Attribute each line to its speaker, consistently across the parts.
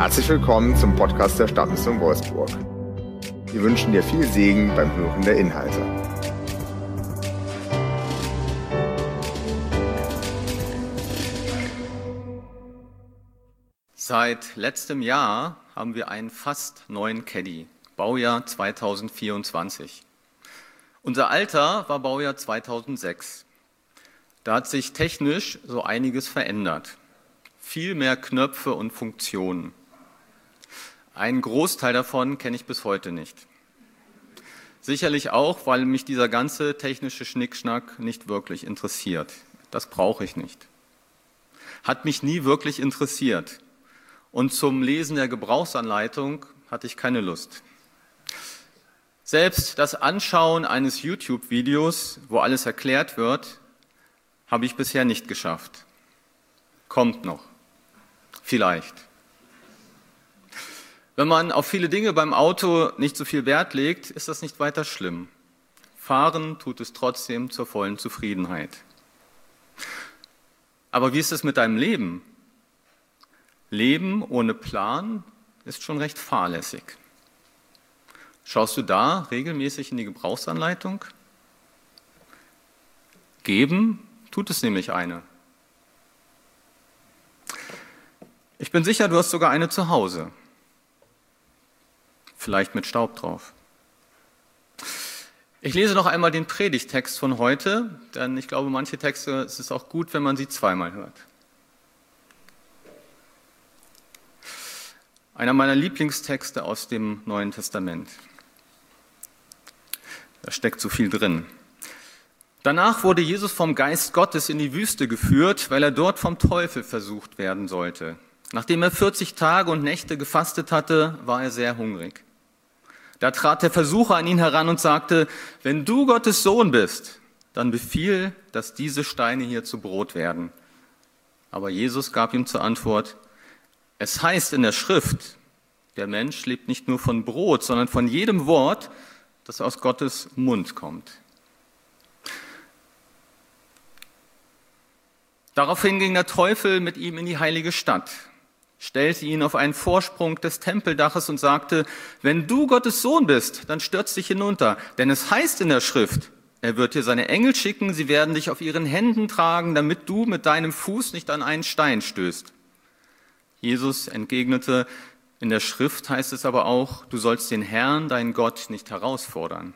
Speaker 1: Herzlich willkommen zum Podcast der Stadtmission Wolfsburg. Wir wünschen dir viel Segen beim Hören der Inhalte.
Speaker 2: Seit letztem Jahr haben wir einen fast neuen Caddy, Baujahr 2024. Unser alter war Baujahr 2006. Da hat sich technisch so einiges verändert. Viel mehr Knöpfe und Funktionen. Einen Großteil davon kenne ich bis heute nicht. Sicherlich auch, weil mich dieser ganze technische Schnickschnack nicht wirklich interessiert. Das brauche ich nicht. Hat mich nie wirklich interessiert. Und zum Lesen der Gebrauchsanleitung hatte ich keine Lust. Selbst das Anschauen eines YouTube-Videos, wo alles erklärt wird, habe ich bisher nicht geschafft. Kommt noch. Vielleicht. Wenn man auf viele Dinge beim Auto nicht so viel Wert legt, ist das nicht weiter schlimm. Fahren tut es trotzdem zur vollen Zufriedenheit. Aber wie ist es mit deinem Leben? Leben ohne Plan ist schon recht fahrlässig. Schaust du da regelmäßig in die Gebrauchsanleitung? Geben tut es nämlich eine. Ich bin sicher, du hast sogar eine zu Hause. Vielleicht mit Staub drauf. Ich lese noch einmal den Predigttext von heute, denn ich glaube, manche Texte, es ist auch gut, wenn man sie zweimal hört. Einer meiner Lieblingstexte aus dem Neuen Testament. Da steckt so viel drin. Danach wurde Jesus vom Geist Gottes in die Wüste geführt, weil er dort vom Teufel versucht werden sollte. Nachdem er 40 Tage und Nächte gefastet hatte, war er sehr hungrig. Da trat der Versucher an ihn heran und sagte, wenn du Gottes Sohn bist, dann befiehl, dass diese Steine hier zu Brot werden. Aber Jesus gab ihm zur Antwort, es heißt in der Schrift, der Mensch lebt nicht nur von Brot, sondern von jedem Wort, das aus Gottes Mund kommt. Daraufhin ging der Teufel mit ihm in die heilige Stadt, stellte ihn auf einen Vorsprung des Tempeldaches und sagte, wenn du Gottes Sohn bist, dann stürz dich hinunter, denn es heißt in der Schrift, er wird dir seine Engel schicken, sie werden dich auf ihren Händen tragen, damit du mit deinem Fuß nicht an einen Stein stößt. Jesus entgegnete, in der Schrift heißt es aber auch, du sollst den Herrn, deinen Gott, nicht herausfordern.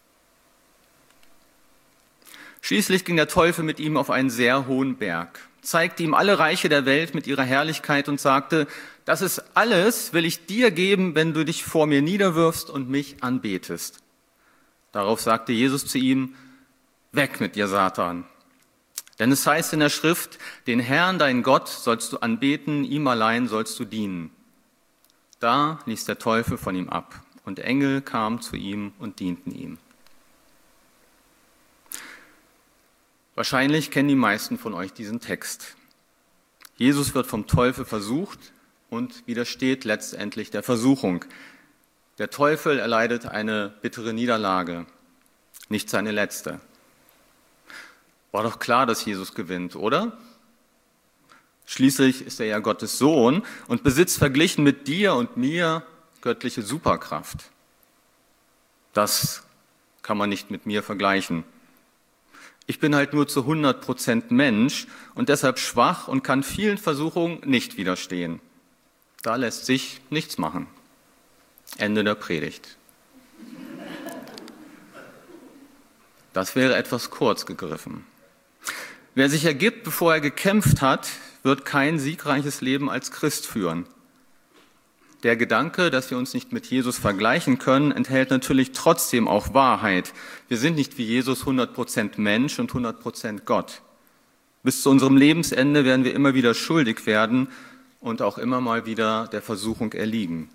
Speaker 2: Schließlich ging der Teufel mit ihm auf einen sehr hohen Berg, zeigte ihm alle Reiche der Welt mit ihrer Herrlichkeit und sagte, das ist alles will ich dir geben, wenn du dich vor mir niederwirfst und mich anbetest. Darauf sagte Jesus zu ihm, weg mit dir, Satan. Denn es heißt in der Schrift, den Herrn, deinen Gott, sollst du anbeten, ihm allein sollst du dienen. Da ließ der Teufel von ihm ab und Engel kamen zu ihm und dienten ihm. Wahrscheinlich kennen die meisten von euch diesen Text. Jesus wird vom Teufel versucht und widersteht letztendlich der Versuchung. Der Teufel erleidet eine bittere Niederlage, nicht seine letzte. War doch klar, dass Jesus gewinnt, oder? Schließlich ist er ja Gottes Sohn und besitzt verglichen mit dir und mir göttliche Superkraft. Das kann man nicht mit mir vergleichen. Ich bin halt nur zu 100% Mensch und deshalb schwach und kann vielen Versuchungen nicht widerstehen. Da lässt sich nichts machen. Ende der Predigt. Das wäre etwas kurz gegriffen. Wer sich ergibt, bevor er gekämpft hat, wird kein siegreiches Leben als Christ führen. Der Gedanke, dass wir uns nicht mit Jesus vergleichen können, enthält natürlich trotzdem auch Wahrheit. Wir sind nicht wie Jesus 100% Mensch und 100% Gott. Bis zu unserem Lebensende werden wir immer wieder schuldig werden und auch immer mal wieder der Versuchung erliegen.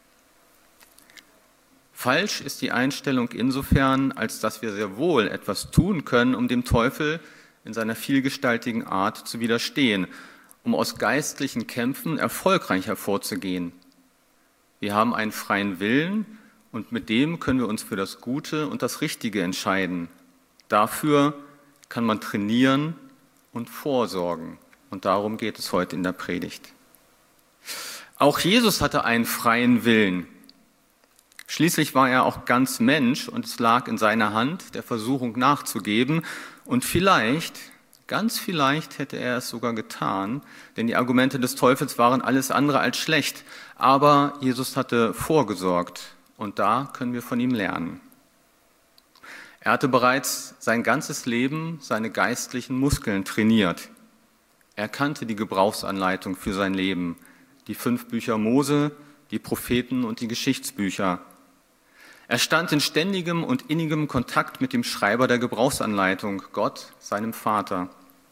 Speaker 2: Falsch ist die Einstellung insofern, als dass wir sehr wohl etwas tun können, um dem Teufel in seiner vielgestaltigen Art zu widerstehen, um aus geistlichen Kämpfen erfolgreich hervorzugehen. Wir haben einen freien Willen und mit dem können wir uns für das Gute und das Richtige entscheiden. Dafür kann man trainieren und vorsorgen. Und darum geht es heute in der Predigt. Auch Jesus hatte einen freien Willen. Schließlich war er auch ganz Mensch und es lag in seiner Hand, der Versuchung nachzugeben. Und vielleicht, ganz vielleicht hätte er es sogar getan, denn die Argumente des Teufels waren alles andere als schlecht. Aber Jesus hatte vorgesorgt und da können wir von ihm lernen. Er hatte bereits sein ganzes Leben seine geistlichen Muskeln trainiert. Er kannte die Gebrauchsanleitung für sein Leben, die 5 Bücher Mose, die Propheten und die Geschichtsbücher. Er stand in ständigem und innigem Kontakt mit dem Schreiber der Gebrauchsanleitung, Gott, seinem Vater.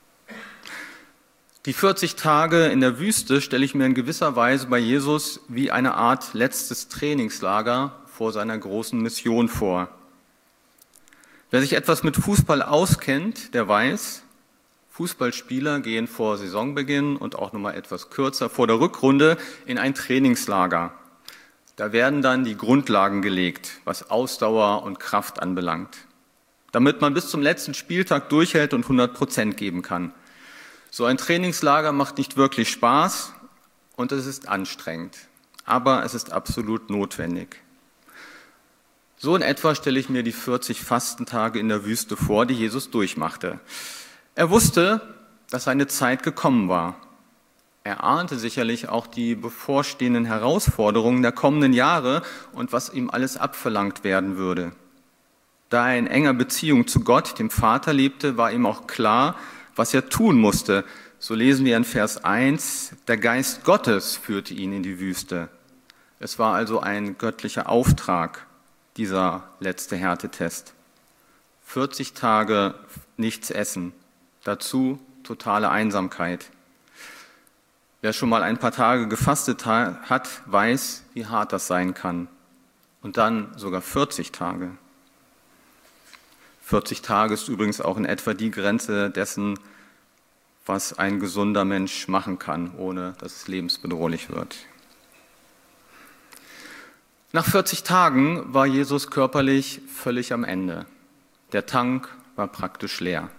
Speaker 2: Die 40 Tage in der Wüste stelle ich mir in gewisser Weise bei Jesus wie eine Art letztes Trainingslager vor seiner großen Mission vor. Wer sich etwas mit Fußball auskennt, der weiß, Fußballspieler gehen vor Saisonbeginn und auch nochmal etwas kürzer vor der Rückrunde in ein Trainingslager. Da werden dann die Grundlagen gelegt, was Ausdauer und Kraft anbelangt, damit man bis zum letzten Spieltag durchhält und 100% geben kann. So ein Trainingslager macht nicht wirklich Spaß und es ist anstrengend, aber es ist absolut notwendig. So in etwa stelle ich mir die 40 Fastentage in der Wüste vor, die Jesus durchmachte. Er wusste, dass seine Zeit gekommen war. Er ahnte sicherlich auch die bevorstehenden Herausforderungen der kommenden Jahre und was ihm alles abverlangt werden würde. Da er in enger Beziehung zu Gott, dem Vater, lebte, war ihm auch klar, was er tun musste. So lesen wir in Vers 1, der Geist Gottes führte ihn in die Wüste. Es war also ein göttlicher Auftrag, dieser letzte Härtetest. 40 Tage nichts essen, dazu totale Einsamkeit. Wer schon mal ein paar Tage gefastet hat, weiß, wie hart das sein kann. Und dann sogar 40 Tage. 40 Tage ist übrigens auch in etwa die Grenze dessen, was ein gesunder Mensch machen kann, ohne dass es lebensbedrohlich wird. Nach 40 Tagen war Jesus körperlich völlig am Ende. Der Tank war praktisch leer.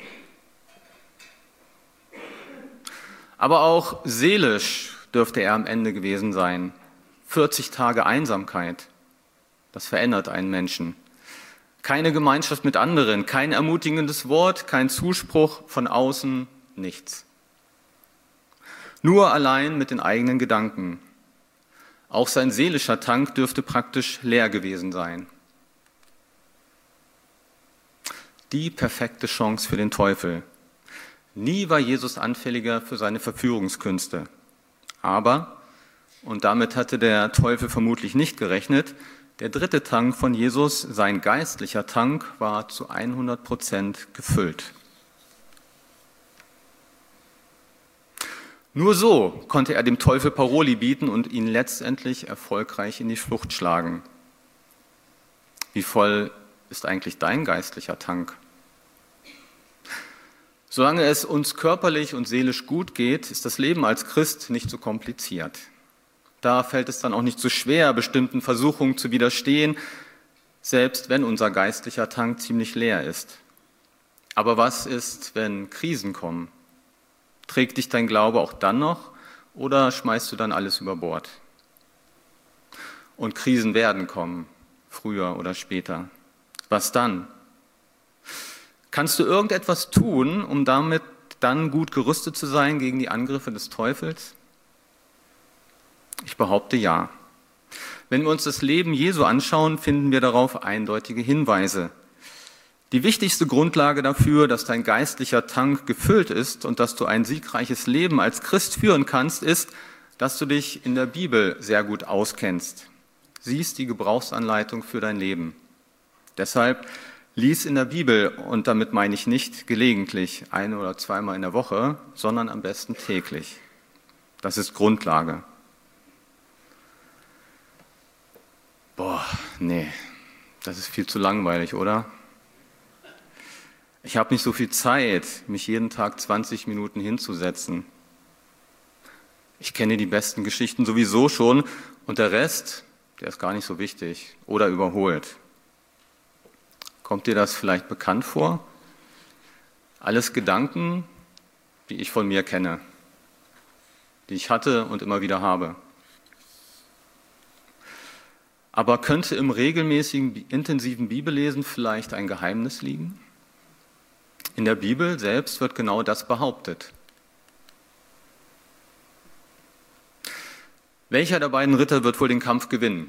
Speaker 2: Aber auch seelisch dürfte er am Ende gewesen sein. 40 Tage Einsamkeit, das verändert einen Menschen. Keine Gemeinschaft mit anderen, kein ermutigendes Wort, kein Zuspruch von außen, nichts. Nur allein mit den eigenen Gedanken. Auch sein seelischer Tank dürfte praktisch leer gewesen sein. Die perfekte Chance für den Teufel. Nie war Jesus anfälliger für seine Verführungskünste. Aber, und damit hatte der Teufel vermutlich nicht gerechnet, der dritte Tank von Jesus, sein geistlicher Tank, war zu 100% gefüllt. Nur so konnte er dem Teufel Paroli bieten und ihn letztendlich erfolgreich in die Flucht schlagen. Wie voll ist eigentlich dein geistlicher Tank? Solange es uns körperlich und seelisch gut geht, ist das Leben als Christ nicht so kompliziert. Da fällt es dann auch nicht so schwer, bestimmten Versuchungen zu widerstehen, selbst wenn unser geistlicher Tank ziemlich leer ist. Aber was ist, wenn Krisen kommen? Trägt dich dein Glaube auch dann noch oder schmeißt du dann alles über Bord? Und Krisen werden kommen, früher oder später. Was dann? Kannst du irgendetwas tun, um damit dann gut gerüstet zu sein gegen die Angriffe des Teufels? Ich behaupte ja. Wenn wir uns das Leben Jesu anschauen, finden wir darauf eindeutige Hinweise. Die wichtigste Grundlage dafür, dass dein geistlicher Tank gefüllt ist und dass du ein siegreiches Leben als Christ führen kannst, ist, dass du dich in der Bibel sehr gut auskennst. Siehst die Gebrauchsanleitung für dein Leben. Deshalb lies in der Bibel, und damit meine ich nicht gelegentlich, 1- oder 2-mal in der Woche, sondern am besten täglich. Das ist Grundlage. Nee, das ist viel zu langweilig, oder? Ich habe nicht so viel Zeit, mich jeden Tag 20 Minuten hinzusetzen. Ich kenne die besten Geschichten sowieso schon und der Rest, der ist gar nicht so wichtig oder überholt. Kommt dir das vielleicht bekannt vor? Alles Gedanken, die ich von mir kenne, die ich hatte und immer wieder habe. Aber könnte im regelmäßigen, intensiven Bibellesen vielleicht ein Geheimnis liegen? In der Bibel selbst wird genau das behauptet. Welcher der beiden Ritter wird wohl den Kampf gewinnen?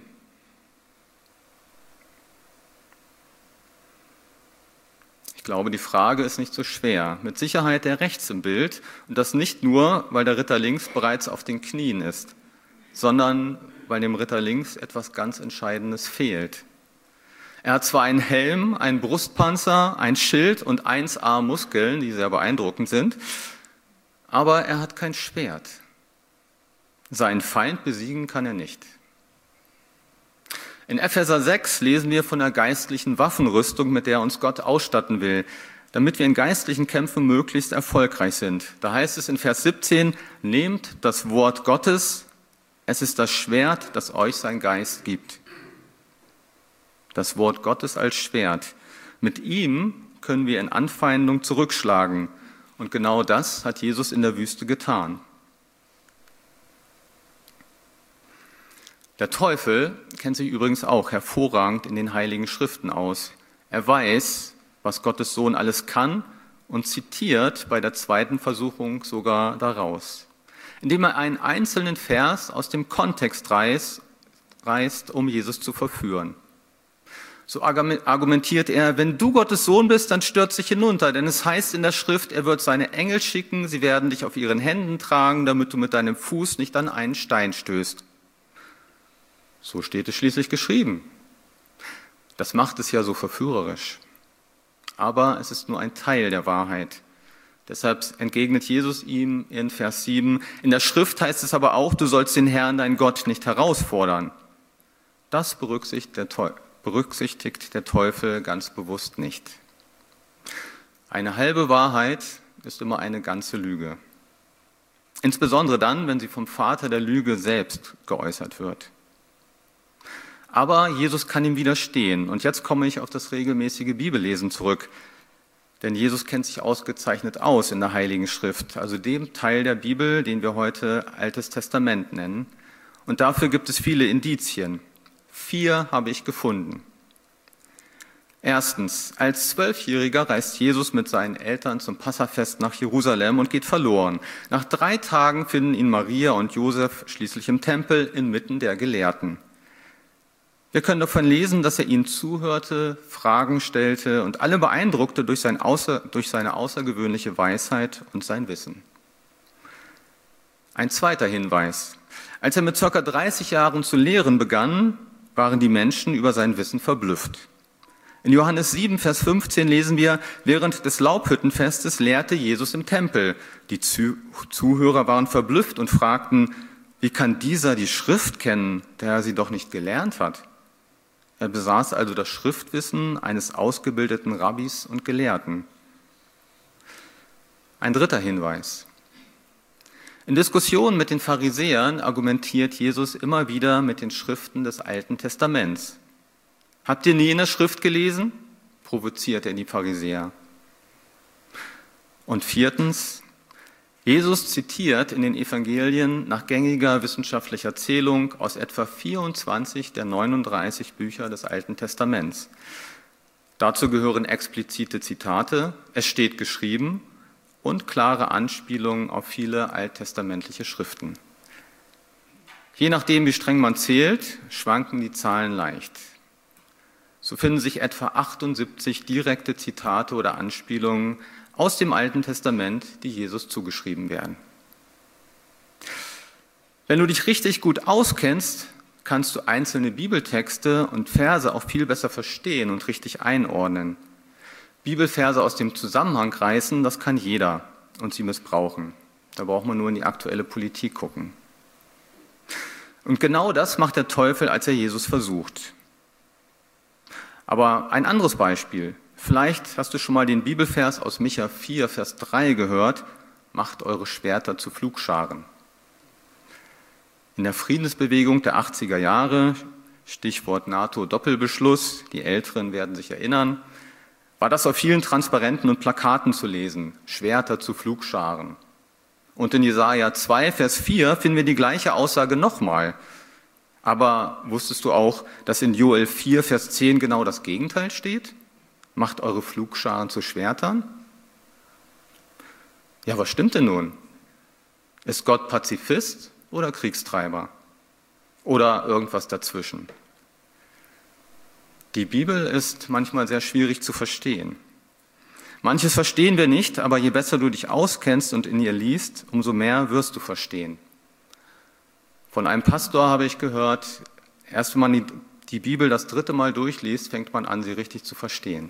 Speaker 2: Ich glaube, die Frage ist nicht so schwer. Mit Sicherheit der rechts im Bild, und das nicht nur, weil der Ritter links bereits auf den Knien ist, sondern weil dem Ritter links etwas ganz Entscheidendes fehlt. Er hat zwar einen Helm, einen Brustpanzer, ein Schild und 1A Muskeln, die sehr beeindruckend sind, aber er hat kein Schwert. Seinen Feind besiegen kann er nicht. In Epheser 6 lesen wir von der geistlichen Waffenrüstung, mit der uns Gott ausstatten will, damit wir in geistlichen Kämpfen möglichst erfolgreich sind. Da heißt es in Vers 17, nehmt das Wort Gottes, es ist das Schwert, das euch sein Geist gibt. Das Wort Gottes als Schwert. Mit ihm können wir in Anfeindung zurückschlagen. Und genau das hat Jesus in der Wüste getan. Der Teufel kennt sich übrigens auch hervorragend in den Heiligen Schriften aus. Er weiß, was Gottes Sohn alles kann und zitiert bei der zweiten Versuchung sogar daraus, indem er einen einzelnen Vers aus dem Kontext reißt, um Jesus zu verführen. So argumentiert er, wenn du Gottes Sohn bist, dann stürz dich hinunter, denn es heißt in der Schrift, er wird seine Engel schicken, sie werden dich auf ihren Händen tragen, damit du mit deinem Fuß nicht an einen Stein stößt. So steht es schließlich geschrieben. Das macht es ja so verführerisch. Aber es ist nur ein Teil der Wahrheit. Deshalb entgegnet Jesus ihm in Vers 7, in der Schrift heißt es aber auch, du sollst den Herrn, dein Gott, nicht herausfordern. Das berücksichtigt der Teufel ganz bewusst nicht. Eine halbe Wahrheit ist immer eine ganze Lüge. Insbesondere dann, wenn sie vom Vater der Lüge selbst geäußert wird. Aber Jesus kann ihm widerstehen. Und jetzt komme ich auf das regelmäßige Bibellesen zurück. Denn Jesus kennt sich ausgezeichnet aus in der Heiligen Schrift, also dem Teil der Bibel, den wir heute Altes Testament nennen. Und dafür gibt es viele Indizien. 4 habe ich gefunden. Erstens, als 12-Jähriger reist Jesus mit seinen Eltern zum Passafest nach Jerusalem und geht verloren. Nach 3 Tagen finden ihn Maria und Josef schließlich im Tempel inmitten der Gelehrten. Wir können davon lesen, dass er ihnen zuhörte, Fragen stellte und alle beeindruckte durch seine außergewöhnliche Weisheit und sein Wissen. Ein zweiter Hinweis. Als er mit ca. 30 Jahren zu lehren begann, waren die Menschen über sein Wissen verblüfft. In Johannes 7, Vers 15 lesen wir, während des Laubhüttenfestes lehrte Jesus im Tempel. Die Zuhörer waren verblüfft und fragten, wie kann dieser die Schrift kennen, der er sie doch nicht gelernt hat? Er besaß also das Schriftwissen eines ausgebildeten Rabbis und Gelehrten. Ein dritter Hinweis. In Diskussionen mit den Pharisäern argumentiert Jesus immer wieder mit den Schriften des Alten Testaments. Habt ihr nie in der Schrift gelesen? Provoziert er die Pharisäer. Und viertens, Jesus zitiert in den Evangelien nach gängiger wissenschaftlicher Erzählung aus etwa 24 der 39 Bücher des Alten Testaments. Dazu gehören explizite Zitate, es steht geschrieben und klare Anspielungen auf viele alttestamentliche Schriften. Je nachdem, wie streng man zählt, schwanken die Zahlen leicht. So finden sich etwa 78 direkte Zitate oder Anspielungen aus dem Alten Testament, die Jesus zugeschrieben werden. Wenn du dich richtig gut auskennst, kannst du einzelne Bibeltexte und Verse auch viel besser verstehen und richtig einordnen. Bibelverse aus dem Zusammenhang reißen, das kann jeder und sie missbrauchen. Da braucht man nur in die aktuelle Politik gucken. Und genau das macht der Teufel, als er Jesus versucht. Aber ein anderes Beispiel. Vielleicht hast du schon mal den Bibelvers aus Micha 4, Vers 3 gehört, macht eure Schwerter zu Pflugscharen. In der Friedensbewegung der 80er Jahre, Stichwort NATO-Doppelbeschluss, die Älteren werden sich erinnern, war das auf vielen Transparenten und Plakaten zu lesen, Schwerter zu Pflugscharen. Und in Jesaja 2, Vers 4 finden wir die gleiche Aussage nochmal. Aber wusstest du auch, dass in Joel 4, Vers 10 genau das Gegenteil steht? Macht eure Pflugscharen zu Schwertern? Ja, was stimmt denn nun? Ist Gott Pazifist oder Kriegstreiber? Oder irgendwas dazwischen? Die Bibel ist manchmal sehr schwierig zu verstehen. Manches verstehen wir nicht, aber je besser du dich auskennst und in ihr liest, umso mehr wirst du verstehen. Von einem Pastor habe ich gehört, erst wenn man die Bibel das 3. Mal durchliest, fängt man an, sie richtig zu verstehen.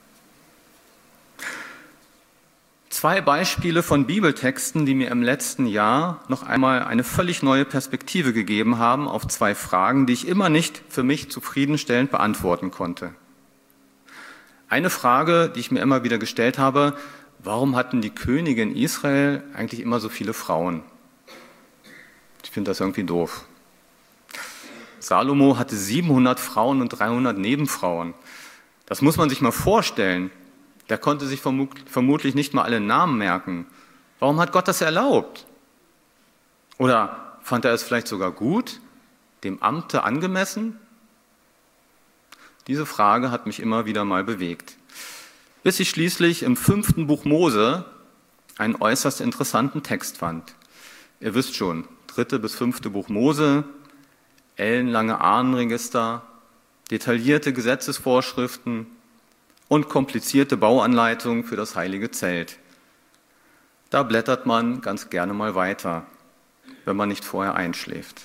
Speaker 2: 2 Beispiele von Bibeltexten, die mir im letzten Jahr noch einmal eine völlig neue Perspektive gegeben haben auf 2 Fragen, die ich immer nicht für mich zufriedenstellend beantworten konnte. Eine Frage, die ich mir immer wieder gestellt habe: Warum hatten die Könige in Israel eigentlich immer so viele Frauen? Ich finde das irgendwie doof. Salomo hatte 700 Frauen und 300 Nebenfrauen. Das muss man sich mal vorstellen. Der konnte sich vermutlich nicht mal alle Namen merken. Warum hat Gott das erlaubt? Oder fand er es vielleicht sogar gut, dem Amte angemessen? Diese Frage hat mich immer wieder mal bewegt. Bis ich schließlich im 5. Buch Mose einen äußerst interessanten Text fand. Ihr wisst schon, 3. bis 5. Buch Mose, ellenlange Ahnenregister, detaillierte Gesetzesvorschriften und komplizierte Bauanleitungen für das heilige Zelt. Da blättert man ganz gerne mal weiter, wenn man nicht vorher einschläft.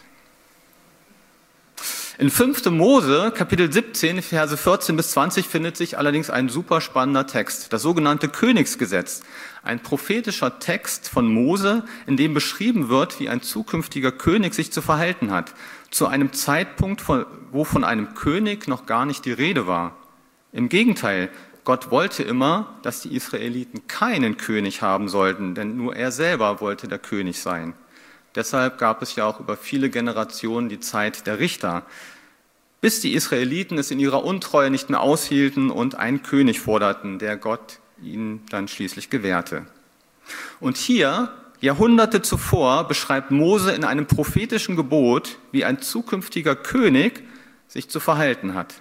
Speaker 2: In 5. Mose, Kapitel 17, Verse 14 bis 20 findet sich allerdings ein super spannender Text, das sogenannte Königsgesetz, ein prophetischer Text von Mose, in dem beschrieben wird, wie ein zukünftiger König sich zu verhalten hat, zu einem Zeitpunkt, wo von einem König noch gar nicht die Rede war. Im Gegenteil, Gott wollte immer, dass die Israeliten keinen König haben sollten, denn nur er selber wollte der König sein. Deshalb gab es ja auch über viele Generationen die Zeit der Richter, bis die Israeliten es in ihrer Untreue nicht mehr aushielten und einen König forderten, der Gott ihnen dann schließlich gewährte. Und hier, Jahrhunderte zuvor, beschreibt Mose in einem prophetischen Gebot, wie ein zukünftiger König sich zu verhalten hat.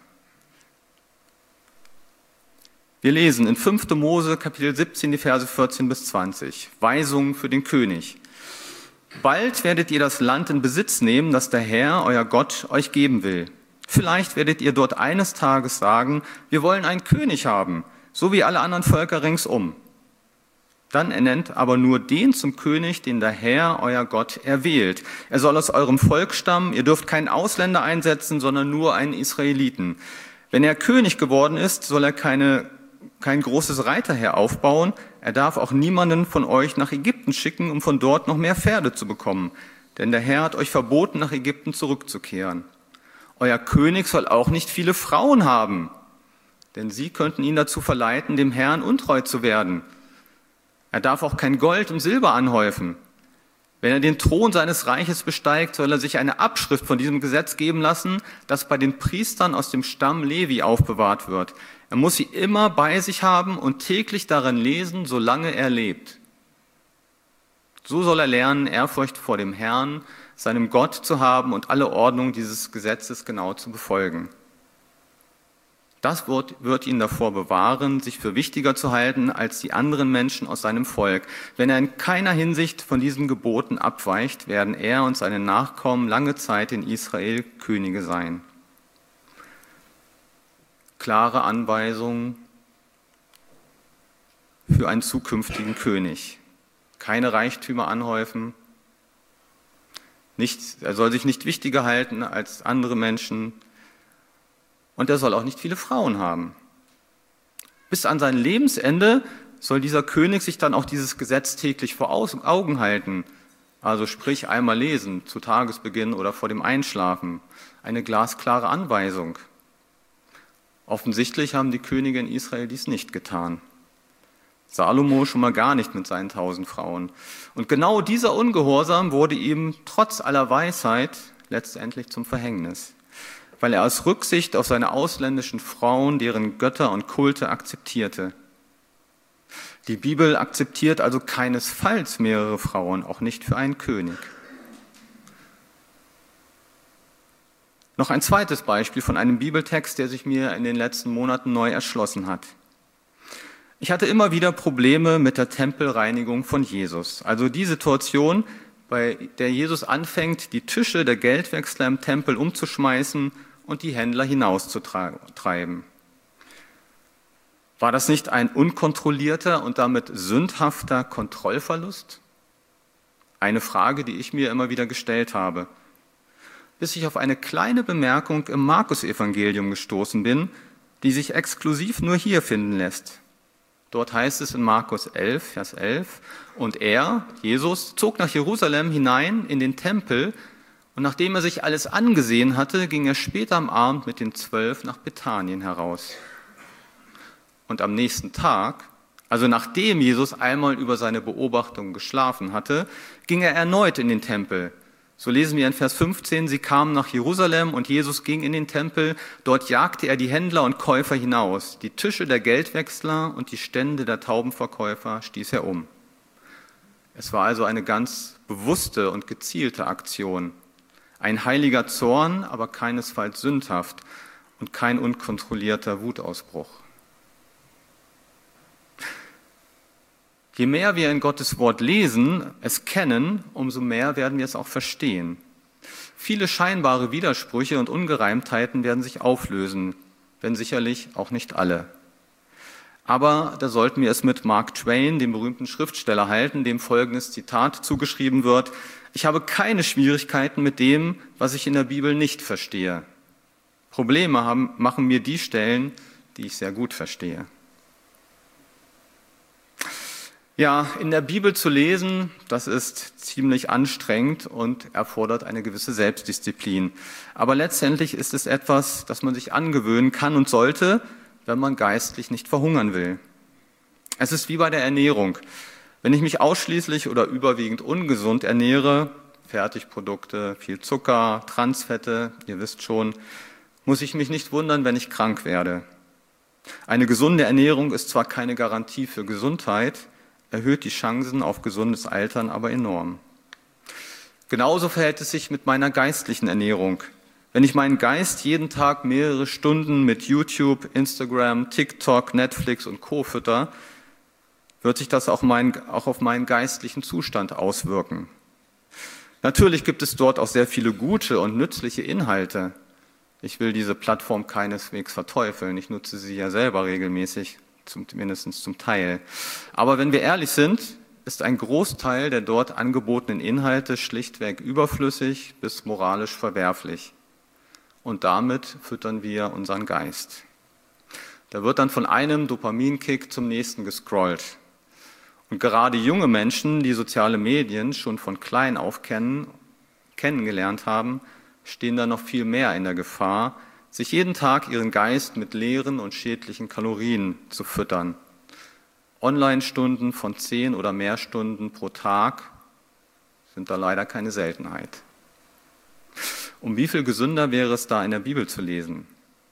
Speaker 2: Wir lesen in 5. Mose, Kapitel 17, die Verse 14 bis 20, Weisungen für den König. Bald werdet ihr das Land in Besitz nehmen, das der Herr, euer Gott, euch geben will. Vielleicht werdet ihr dort eines Tages sagen, wir wollen einen König haben, so wie alle anderen Völker ringsum. Dann ernennt aber nur den zum König, den der Herr, euer Gott, erwählt. Er soll aus eurem Volk stammen, ihr dürft keinen Ausländer einsetzen, sondern nur einen Israeliten. Wenn er König geworden ist, soll er kein großes Reiterheer aufbauen. Er darf auch niemanden von euch nach Ägypten schicken, um von dort noch mehr Pferde zu bekommen. Denn der Herr hat euch verboten, nach Ägypten zurückzukehren. Euer König soll auch nicht viele Frauen haben, denn sie könnten ihn dazu verleiten, dem Herrn untreu zu werden. Er darf auch kein Gold und Silber anhäufen. Wenn er den Thron seines Reiches besteigt, soll er sich eine Abschrift von diesem Gesetz geben lassen, das bei den Priestern aus dem Stamm Levi aufbewahrt wird. Er muss sie immer bei sich haben und täglich darin lesen, solange er lebt. So soll er lernen, Ehrfurcht vor dem Herrn, seinem Gott zu haben und alle Ordnungen dieses Gesetzes genau zu befolgen. Das wird ihn davor bewahren, sich für wichtiger zu halten als die anderen Menschen aus seinem Volk. Wenn er in keiner Hinsicht von diesen Geboten abweicht, werden er und seine Nachkommen lange Zeit in Israel Könige sein. Klare Anweisungen für einen zukünftigen König. Keine Reichtümer anhäufen. Er soll sich nicht wichtiger halten als andere Menschen. Und er soll auch nicht viele Frauen haben. Bis an sein Lebensende soll dieser König sich dann auch dieses Gesetz täglich vor Augen halten. Also sprich einmal lesen, zu Tagesbeginn oder vor dem Einschlafen. Eine glasklare Anweisung. Offensichtlich haben die Könige in Israel dies nicht getan. Salomo schon mal gar nicht mit seinen 1000 Frauen. Und genau dieser Ungehorsam wurde ihm trotz aller Weisheit letztendlich zum Verhängnis, weil er aus Rücksicht auf seine ausländischen Frauen deren Götter und Kulte akzeptierte. Die Bibel akzeptiert also keinesfalls mehrere Frauen, auch nicht für einen König. Noch ein zweites Beispiel von einem Bibeltext, der sich mir in den letzten Monaten neu erschlossen hat. Ich hatte immer wieder Probleme mit der Tempelreinigung von Jesus. Also die Situation, bei der Jesus anfängt, die Tische der Geldwechsler im Tempel umzuschmeißen und die Händler hinauszutreiben. War das nicht ein unkontrollierter und damit sündhafter Kontrollverlust? Eine Frage, die ich mir immer wieder gestellt habe, bis ich auf eine kleine Bemerkung im Markus-Evangelium gestoßen bin, die sich exklusiv nur hier finden lässt. Dort heißt es in Markus 11, Vers 11, und er, Jesus, zog nach Jerusalem hinein in den Tempel, und nachdem er sich alles angesehen hatte, ging er später am Abend mit den 12 nach Bethanien heraus. Und am nächsten Tag, also nachdem Jesus einmal über seine Beobachtung geschlafen hatte, ging er erneut in den Tempel. So lesen wir in Vers 15, sie kamen nach Jerusalem und Jesus ging in den Tempel. Dort jagte er die Händler und Käufer hinaus. Die Tische der Geldwechsler und die Stände der Taubenverkäufer stieß er um. Es war also eine ganz bewusste und gezielte Aktion. Ein heiliger Zorn, aber keinesfalls sündhaft und kein unkontrollierter Wutausbruch. Je mehr wir in Gottes Wort lesen, es kennen, umso mehr werden wir es auch verstehen. Viele scheinbare Widersprüche und Ungereimtheiten werden sich auflösen, wenn sicherlich auch nicht alle. Aber da sollten wir es mit Mark Twain, dem berühmten Schriftsteller, halten, dem folgendes Zitat zugeschrieben wird: Ich habe keine Schwierigkeiten mit dem, was ich in der Bibel nicht verstehe. Probleme machen mir die Stellen, die ich sehr gut verstehe. Ja, in der Bibel zu lesen, das ist ziemlich anstrengend und erfordert eine gewisse Selbstdisziplin. Aber letztendlich ist es etwas, das man sich angewöhnen kann und sollte, wenn man geistlich nicht verhungern will. Es ist wie bei der Ernährung. Wenn ich mich ausschließlich oder überwiegend ungesund ernähre, Fertigprodukte, viel Zucker, Transfette, ihr wisst schon, muss ich mich nicht wundern, wenn ich krank werde. Eine gesunde Ernährung ist zwar keine Garantie für Gesundheit, erhöht die Chancen auf gesundes Altern aber enorm. Genauso verhält es sich mit meiner geistlichen Ernährung. Wenn ich meinen Geist jeden Tag mehrere Stunden mit YouTube, Instagram, TikTok, Netflix und Co. fütter, wird sich das auch auf meinen geistlichen Zustand auswirken. Natürlich gibt es dort auch sehr viele gute und nützliche Inhalte. Ich will diese Plattform keineswegs verteufeln, ich nutze sie ja selber regelmäßig. Mindestens zum Teil. Aber wenn wir ehrlich sind, ist ein Großteil der dort angebotenen Inhalte schlichtweg überflüssig bis moralisch verwerflich. Und damit füttern wir unseren Geist. Da wird dann von einem Dopaminkick zum nächsten gescrollt. Und gerade junge Menschen, die soziale Medien schon von klein auf kennengelernt haben, stehen da noch viel mehr in der Gefahr, sich jeden Tag ihren Geist mit leeren und schädlichen Kalorien zu füttern. Online-Stunden von 10 oder mehr Stunden pro Tag sind da leider keine Seltenheit. Um wie viel gesünder wäre es da in der Bibel zu lesen?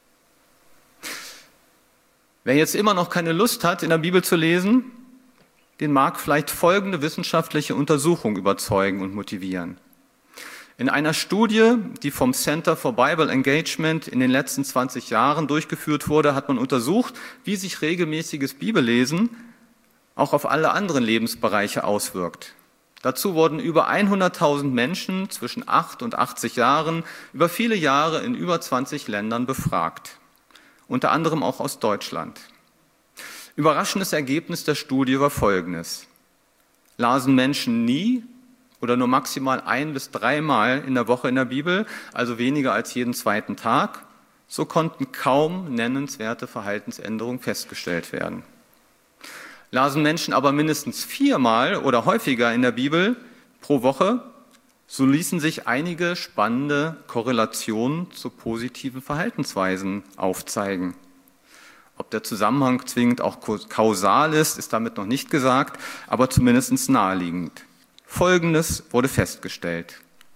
Speaker 2: Wer jetzt immer noch keine Lust hat, in der Bibel zu lesen, den mag vielleicht folgende wissenschaftliche Untersuchung überzeugen und motivieren. In einer Studie, die vom Center for Bible Engagement in den letzten 20 Jahren durchgeführt wurde, hat man untersucht, wie sich regelmäßiges Bibellesen auch auf alle anderen Lebensbereiche auswirkt. Dazu wurden über 100.000 Menschen zwischen 8 und 80 Jahren über viele Jahre in über 20 Ländern befragt, unter anderem auch aus Deutschland. Überraschendes Ergebnis der Studie war folgendes: Lasen Menschen nie oder nur maximal 1 bis 3 Mal in der Woche in der Bibel, also weniger als jeden zweiten Tag, so konnten kaum nennenswerte Verhaltensänderungen festgestellt werden. Lasen Menschen aber mindestens 4 Mal oder häufiger in der Bibel pro Woche, so ließen sich einige spannende Korrelationen zu positiven Verhaltensweisen aufzeigen. Ob der Zusammenhang zwingend auch kausal ist, ist damit noch nicht gesagt, aber zumindest naheliegend. Folgendes wurde festgestellt.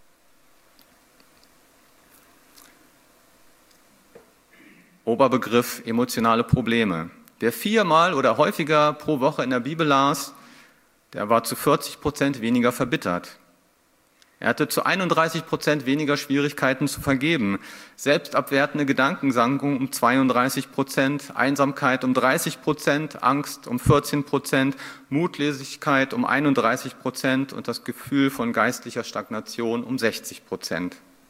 Speaker 2: Oberbegriff emotionale Probleme. Wer 4-mal oder häufiger pro Woche in der Bibel las, der war zu 40% weniger verbittert. Er hatte zu 31% weniger Schwierigkeiten zu vergeben. Selbstabwertende Gedanken sanken um 32%, Einsamkeit um 30%, Angst um 14%, Mutlosigkeit um 31% und das Gefühl von geistlicher Stagnation um 60%.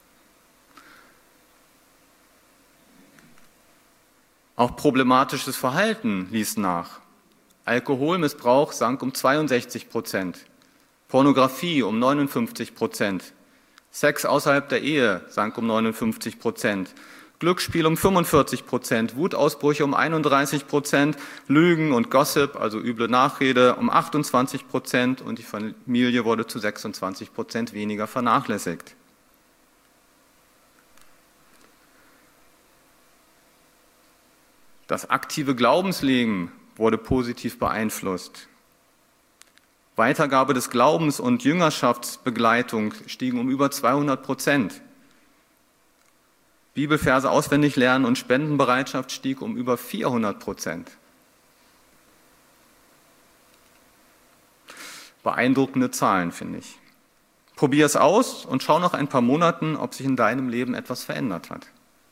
Speaker 2: Auch problematisches Verhalten ließ nach. Alkoholmissbrauch sank um 62%. Pornografie um 59%, Sex außerhalb der Ehe sank um 59%, Glücksspiel um 45%, Wutausbrüche um 31%, Lügen und Gossip, also üble Nachrede, um 28% und die Familie wurde zu 26% weniger vernachlässigt. Das aktive Glaubensleben wurde positiv beeinflusst. Weitergabe des Glaubens und Jüngerschaftsbegleitung stiegen um über 200%. Bibelverse auswendig lernen und Spendenbereitschaft stieg um über 400%. Beeindruckende Zahlen, finde ich. Probier es aus und schau nach ein paar Monaten, ob sich in deinem Leben etwas verändert hat.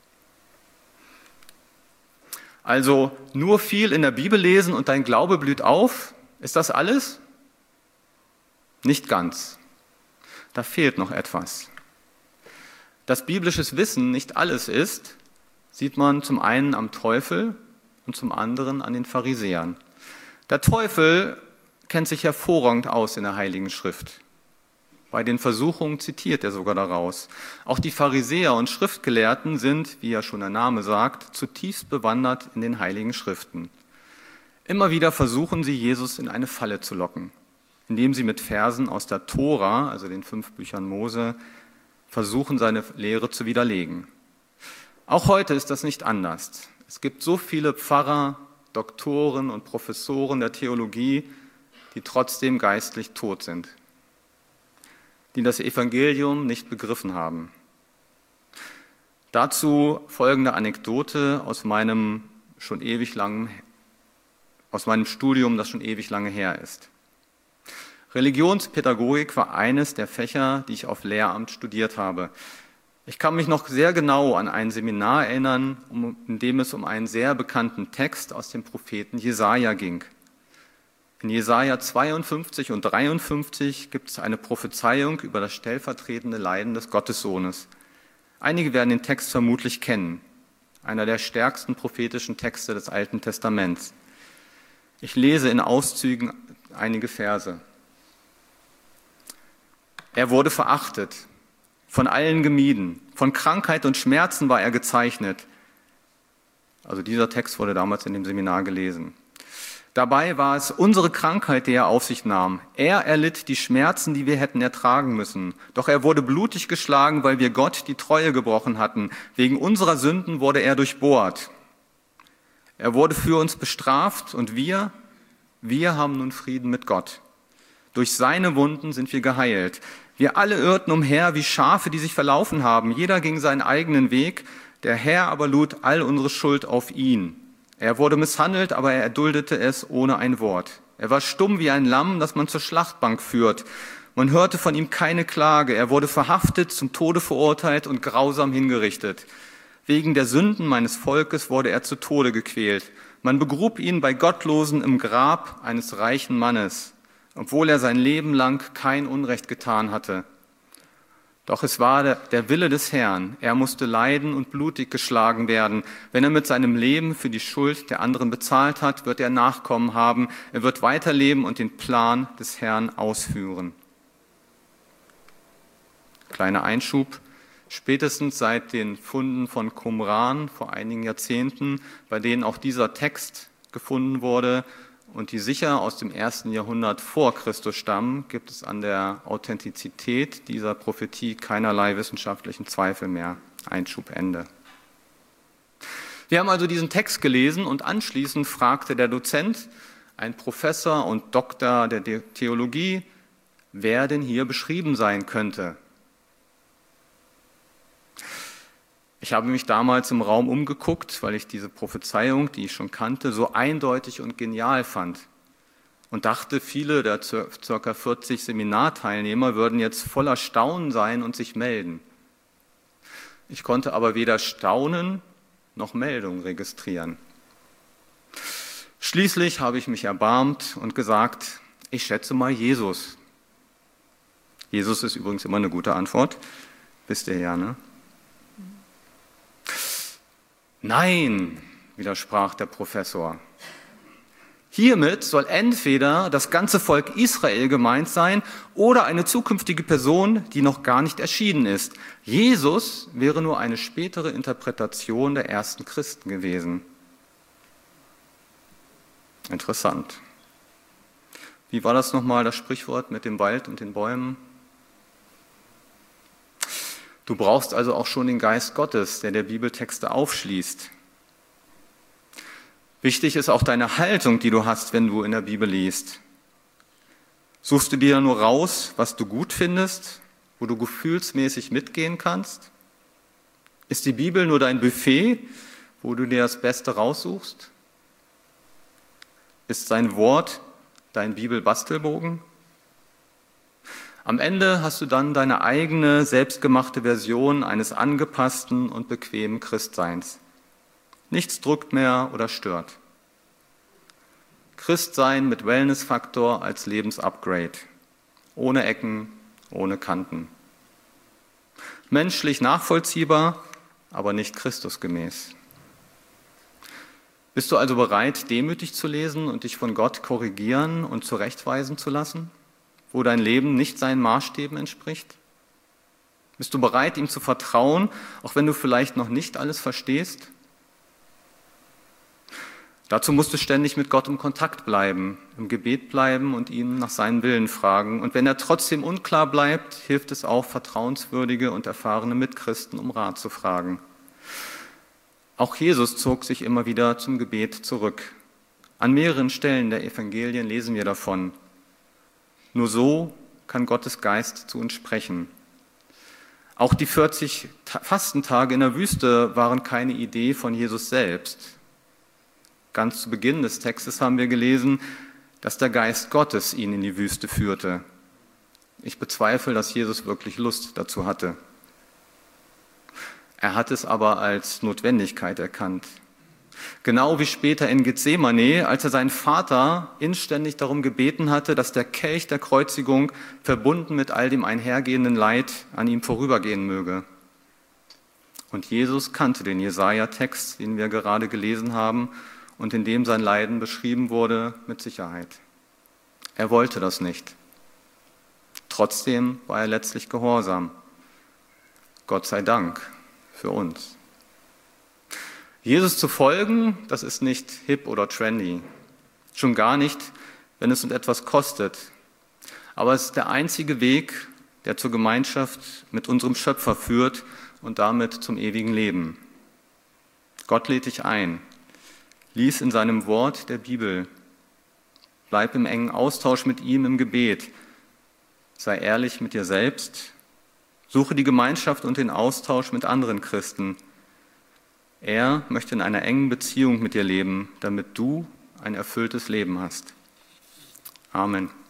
Speaker 2: Also nur viel in der Bibel lesen und dein Glaube blüht auf, ist das alles? Nicht ganz. Da fehlt noch etwas. Dass biblisches Wissen nicht alles ist, sieht man zum einen am Teufel und zum anderen an den Pharisäern. Der Teufel kennt sich hervorragend aus in der Heiligen Schrift. Bei den Versuchungen zitiert er sogar daraus. Auch die Pharisäer und Schriftgelehrten sind, wie ja schon der Name sagt, zutiefst bewandert in den Heiligen Schriften. Immer wieder versuchen sie, Jesus in eine Falle zu locken, indem sie mit Versen aus der Tora, also den 5 Büchern Mose, versuchen, seine Lehre zu widerlegen. Auch heute ist das nicht anders. Es gibt so viele Pfarrer, Doktoren und Professoren der Theologie, die trotzdem geistlich tot sind, die das Evangelium nicht begriffen haben. Dazu folgende Anekdote aus meinem Studium, das schon ewig lange her ist. Religionspädagogik war eines der Fächer, die ich auf Lehramt studiert habe. Ich kann mich noch sehr genau an ein Seminar erinnern, in dem es um einen sehr bekannten Text aus dem Propheten Jesaja ging. In Jesaja 52 und 53 gibt es eine Prophezeiung über das stellvertretende Leiden des Gottessohnes. Einige werden den Text vermutlich kennen, einer der stärksten prophetischen Texte des Alten Testaments. Ich lese in Auszügen einige Verse. Er wurde verachtet, von allen gemieden, von Krankheit und Schmerzen war er gezeichnet. Also dieser Text wurde damals in dem Seminar gelesen. Dabei war es unsere Krankheit, die er auf sich nahm. Er erlitt die Schmerzen, die wir hätten ertragen müssen. Doch er wurde blutig geschlagen, weil wir Gott die Treue gebrochen hatten. Wegen unserer Sünden wurde er durchbohrt. Er wurde für uns bestraft und wir haben nun Frieden mit Gott. Durch seine Wunden sind wir geheilt. Wir alle irrten umher wie Schafe, die sich verlaufen haben. Jeder ging seinen eigenen Weg. Der Herr aber lud all unsere Schuld auf ihn. Er wurde misshandelt, aber er erduldete es ohne ein Wort. Er war stumm wie ein Lamm, das man zur Schlachtbank führt. Man hörte von ihm keine Klage. Er wurde verhaftet, zum Tode verurteilt und grausam hingerichtet. Wegen der Sünden meines Volkes wurde er zu Tode gequält. Man begrub ihn bei Gottlosen im Grab eines reichen Mannes, obwohl er sein Leben lang kein Unrecht getan hatte. Doch es war der Wille des Herrn. Er musste leiden und blutig geschlagen werden. Wenn er mit seinem Leben für die Schuld der anderen bezahlt hat, wird er Nachkommen haben. Er wird weiterleben und den Plan des Herrn ausführen. Kleiner Einschub. Spätestens seit den Funden von Qumran vor einigen Jahrzehnten, bei denen auch dieser Text gefunden wurde, und die sicher aus dem 1. Jahrhundert vor Christus stammen, gibt es an der Authentizität dieser Prophetie keinerlei wissenschaftlichen Zweifel mehr. Einschub, Ende. Wir haben also diesen Text gelesen und anschließend fragte der Dozent, ein Professor und Doktor der Theologie, wer denn hier beschrieben sein könnte. Ich habe mich damals im Raum umgeguckt, weil ich diese Prophezeiung, die ich schon kannte, so eindeutig und genial fand. und dachte, viele der ca. 40 Seminarteilnehmer würden jetzt voller Staunen sein und sich melden. Ich konnte aber weder Staunen noch Meldung registrieren. Schließlich habe ich mich erbarmt und gesagt, ich schätze mal Jesus. Jesus ist übrigens immer eine gute Antwort, wisst ihr ja, ne? Nein, widersprach der Professor. Hiermit soll entweder das ganze Volk Israel gemeint sein oder eine zukünftige Person, die noch gar nicht erschienen ist. Jesus wäre nur eine spätere Interpretation der ersten Christen gewesen. Interessant. Wie war das nochmal, das Sprichwort mit dem Wald und den Bäumen? Du brauchst also auch schon den Geist Gottes, der Bibeltexte aufschließt. Wichtig ist auch deine Haltung, die du hast, wenn du in der Bibel liest. Suchst du dir nur raus, was du gut findest, wo du gefühlsmäßig mitgehen kannst? Ist die Bibel nur dein Buffet, wo du dir das Beste raussuchst? Ist sein Wort dein Bibelbastelbogen? Am Ende hast du dann deine eigene, selbstgemachte Version eines angepassten und bequemen Christseins. Nichts drückt mehr oder stört. Christsein mit Wellnessfaktor als Lebensupgrade. Ohne Ecken, ohne Kanten. Menschlich nachvollziehbar, aber nicht Christusgemäß. Bist du also bereit, demütig zu lesen und dich von Gott korrigieren und zurechtweisen zu lassen, wo dein Leben nicht seinen Maßstäben entspricht? Bist du bereit, ihm zu vertrauen, auch wenn du vielleicht noch nicht alles verstehst? Dazu musst du ständig mit Gott im Kontakt bleiben, im Gebet bleiben und ihn nach seinem Willen fragen. Und wenn er trotzdem unklar bleibt, hilft es auch, vertrauenswürdige und erfahrene Mitchristen um Rat zu fragen. Auch Jesus zog sich immer wieder zum Gebet zurück. An mehreren Stellen der Evangelien lesen wir davon. Nur so kann Gottes Geist zu uns sprechen. Auch die 40 Fastentage in der Wüste waren keine Idee von Jesus selbst. Ganz zu Beginn des Textes haben wir gelesen, dass der Geist Gottes ihn in die Wüste führte. Ich bezweifle, dass Jesus wirklich Lust dazu hatte. Er hat es aber als Notwendigkeit erkannt. Genau wie später in Gethsemane, als er seinen Vater inständig darum gebeten hatte, dass der Kelch der Kreuzigung, verbunden mit all dem einhergehenden Leid, an ihm vorübergehen möge. Und Jesus kannte den Jesaja-Text, den wir gerade gelesen haben, und in dem sein Leiden beschrieben wurde, mit Sicherheit. Er wollte das nicht. Trotzdem war er letztlich gehorsam. Gott sei Dank für uns. Jesus zu folgen, das ist nicht hip oder trendy. Schon gar nicht, wenn es uns etwas kostet. Aber es ist der einzige Weg, der zur Gemeinschaft mit unserem Schöpfer führt und damit zum ewigen Leben. Gott lädt dich ein. Lies in seinem Wort der Bibel. Bleib im engen Austausch mit ihm im Gebet. Sei ehrlich mit dir selbst. Suche die Gemeinschaft und den Austausch mit anderen Christen. Er möchte in einer engen Beziehung mit dir leben, damit du ein erfülltes Leben hast. Amen.